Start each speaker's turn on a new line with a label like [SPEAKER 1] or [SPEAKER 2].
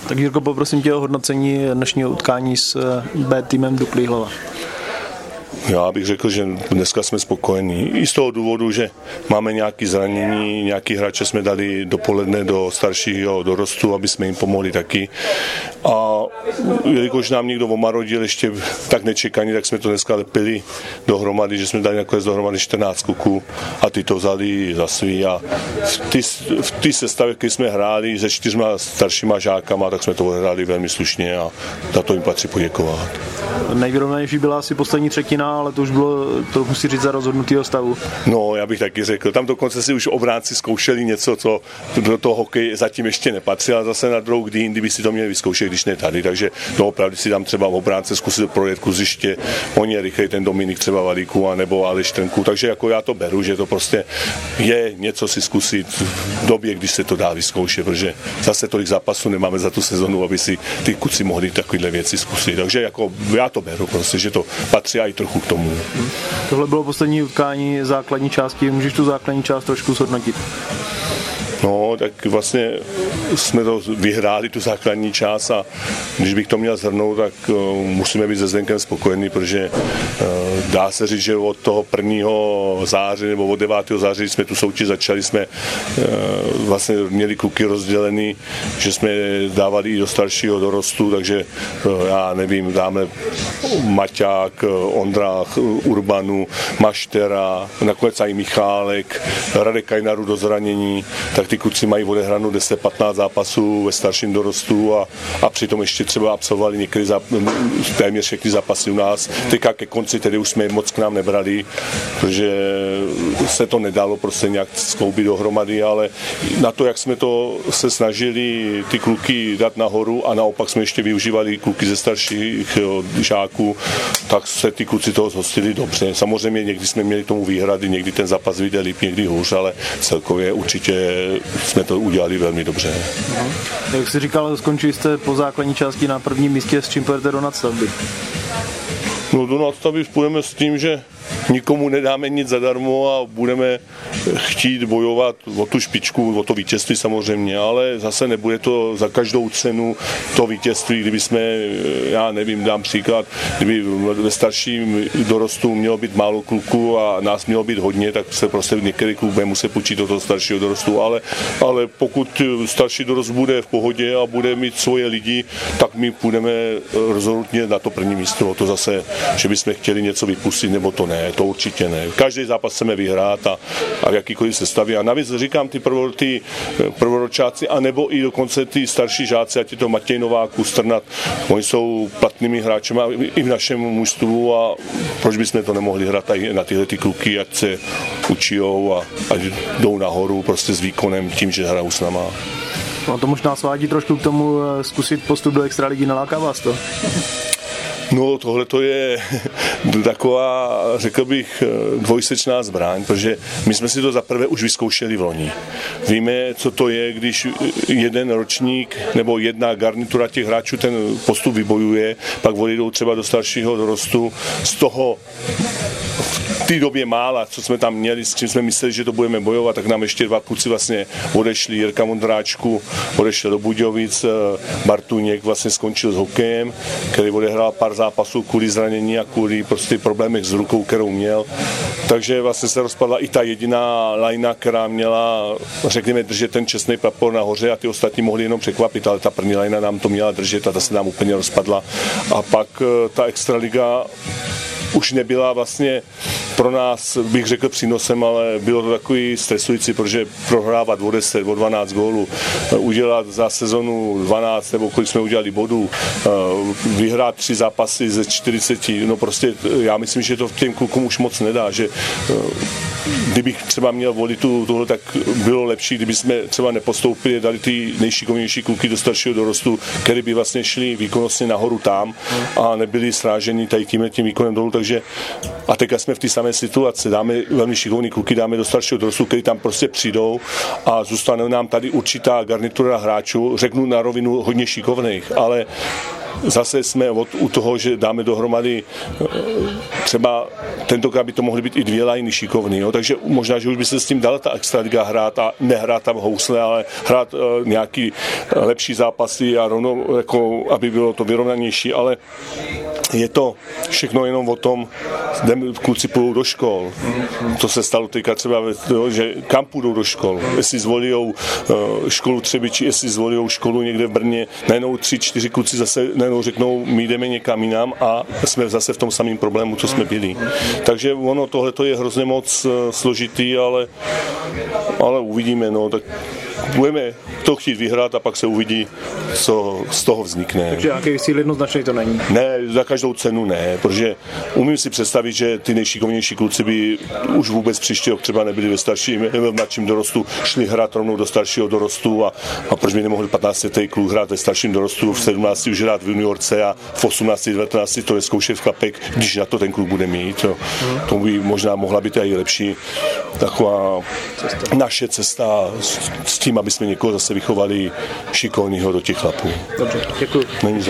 [SPEAKER 1] Tak Jirko, poprosím tě o hodnocení dnešního utkání s B týmem Dukly Jihlava.
[SPEAKER 2] Já bych řekl, že dneska jsme spokojení. I z toho důvodu, že máme nějaké zranění, nějaký hráče jsme dali dopoledne do staršího dorostu, aby jsme jim pomohli taky. A jelikož nám někdo omarodil ještě tak nečekaně, tak jsme to dneska lepili dohromady, že jsme dali nakonec dohromady 14 kluků a ty to vzali za svý. A v té sestavě, když jsme hráli se 4 staršíma žákama, tak jsme to hráli velmi slušně a za to jim patří poděkovat.
[SPEAKER 1] Nejvyrovnanější byla asi poslední třetina, ale to už bylo, to musí říct, za rozhodnutýho stavu.
[SPEAKER 2] No, já bych taky řekl. Tam dokonce si už obránci zkoušeli něco, co do toho hokeje zatím ještě nepatří, ale zase na druhou kdy by si to měli vyzkoušet, když ne tady. Takže to opravdu si tam třeba obránce zkusit projet kuziště, oni rychleji ten Dominik třeba Valíku, anebo Aleš Trnku. Takže jako já to beru, že to prostě je něco si zkusit v době, když se to dá vyzkoušet, protože zase tolik zápasů nemáme za tu sezonu, aby si ty kluci mohli takovéhle věci zkusit. Takže jako já to beru prostě, že to patří i trochu k tomu.
[SPEAKER 1] Tohle bylo poslední utkání základní části, můžeš tu základní část trošku zhodnotit?
[SPEAKER 2] No, tak vlastně jsme to vyhráli, tu základní část, a když bych to měl shrnout, tak musíme být se Zdenkem spokojení, protože dá se říct, že od toho 1. září nebo od 9. září jsme tu soutěž začali, jsme vlastně měli kluky rozdělený, že jsme dávali i do staršího dorostu, takže já nevím, dáme Maťák, Ondra Urbanu, Maštera, nakonec i Michálek, Radek Kajnaru do zranění, tak ty kluci mají odehranou 10-15 zápasů ve starším dorostu a přitom ještě třeba absolvovali některé téměř všechny zápasy u nás. Teďka ke konci tedy už jsme moc k nám nebrali, protože se to nedalo prostě nějak skloubit dohromady, ale na to, jak jsme to se snažili ty kluky dát nahoru a naopak jsme ještě využívali kluky ze starších žáků, tak se ty kluci toho zhostili dobře. Samozřejmě někdy jsme měli k tomu výhrady, někdy ten zápas vyjde líp, někdy hůř, ale celkově určitě jsme to udělali velmi dobře.
[SPEAKER 1] Jak jsi říkal, skončili jste po základní části na prvním místě, s čím půjdete do nadstavby?
[SPEAKER 2] No do nadstavby půjdeme s tím, že nikomu nedáme nic zadarmo a budeme chtít bojovat o tu špičku, o to vítězství samozřejmě, ale zase nebude to za každou cenu to vítězství, kdyby jsme, já nevím, dám příklad, kdyby ve starším dorostu mělo být málo kluků a nás mělo být hodně, tak se prostě některý kluk bude muset počít do toho staršího dorostu, ale pokud starší dorost bude v pohodě a bude mít svoje lidi, tak my půjdeme rozhodně na to první místo. To zase, že bychom chtěli něco vypustit, nebo to ne, to určitě ne. Každý zápas chceme vyhrát a jakýkoliv se staví. A navíc říkám, ty prvoročáci, anebo i dokonce ty starší žáci, ať je to Matěj Novák, Strnad, oni jsou platnými hráči i v našem mužstvu a proč bychom to nemohli hrát i na tyhle ty kluky, ať se učijou a ať jdou nahoru prostě s výkonem tím, že hrajou s náma.
[SPEAKER 1] No to možná svádí trošku k tomu zkusit postup do extraligy, naláká vás to?
[SPEAKER 2] No tohle to je taková, řekl bych, dvojsečná zbraň, protože my jsme si to zaprvé už vyzkoušeli v loni. Víme, co to je, když jeden ročník nebo jedna garnitura těch hráčů ten postup vybojuje, pak odejdou třeba do staršího dorostu, z toho v té době mála, co jsme tam měli, s čím jsme mysleli, že to budeme bojovat, tak nám ještě 2 kluci vlastně odešli. Jirka Mondráčku odešel do Budějovic, Bartuněk vlastně skončil s hokejem, který odehrál pár zápasů kvůli zranění a kvůli prostě problémech s rukou, kterou měl. Takže vlastně se rozpadla i ta jediná lajna, která měla, řekněme, držet ten čestný prapor nahoře a ty ostatní mohli jenom překvapit, ale ta první lajna nám to měla držet a ta se nám úplně rozpadla. A pak ta extraliga už nebyla vlastně pro nás, bych řekl, přínosem, ale bylo to takový stresující, protože prohrávat o 10, o 12 gólů, udělat za sezonu 12, nebo kolik jsme udělali bodů, vyhrát 3 zápasy ze 40, no prostě já myslím, že to těm klukům už moc nedá, že kdybych třeba měl volit tohle, tak bylo lepší, kdyby jsme třeba nepostoupili, dali ty nejšikovnější kluky do staršího dorostu, který by vlastně šli výkonnostně nahoru tam a nebyli sráženi tady tím výkonem dolů, takže a teďka jsme v té samé situaci, dáme velmi šikovný kluky, dáme do staršího dorostu, který tam prostě přijdou a zůstane nám tady určitá garnitura hráčů, řeknu na rovinu hodně šikovných, ale zase jsme u toho, že dáme dohromady třeba tentokrát by to mohly být i 2 lajny šikovný, jo? Takže možná, že už by se s tím dala ta extraliga hrát a nehrát tam housle, ale hrát nějaký lepší zápasy a rovno, jako, aby bylo to vyrovnanější, ale je to všechno jenom o tom, kluci půjdou do škol. To se stalo teďka třeba, že kam půjdou do škol. Jestli zvolí školu Třebiči, jestli zvolí školu někde v Brně, najednou 3-4 kluci zase najednou řeknou, my jdeme někam jinam a jsme zase v tom samém problému, co jsme byli. Takže ono, tohle je hrozně moc složitý, ale uvidíme, no, tak budeme to chtít vyhrát a pak se uvidí, co z toho vznikne.
[SPEAKER 1] Takže nějaký cíl jednoznačný to není?
[SPEAKER 2] Ne, za každou cenu ne, protože umím si představit, že ty nejšikovnější kluci by už vůbec příští rok třeba nebyli v mladším dorostu, šli hrát rovnou do staršího dorostu a proč by nemohli 15letý kluk hrát ve starším dorostu, v 17 už hrát v juniorce a v 18, 19 to je zkoušet v chlapek, když na to ten kluk bude mít. To by možná mohla být i lepší taková naše cesta s tím, aby jsme někoho zase vychovali šikovného do těch chlapů.
[SPEAKER 1] Dobře, děkuji.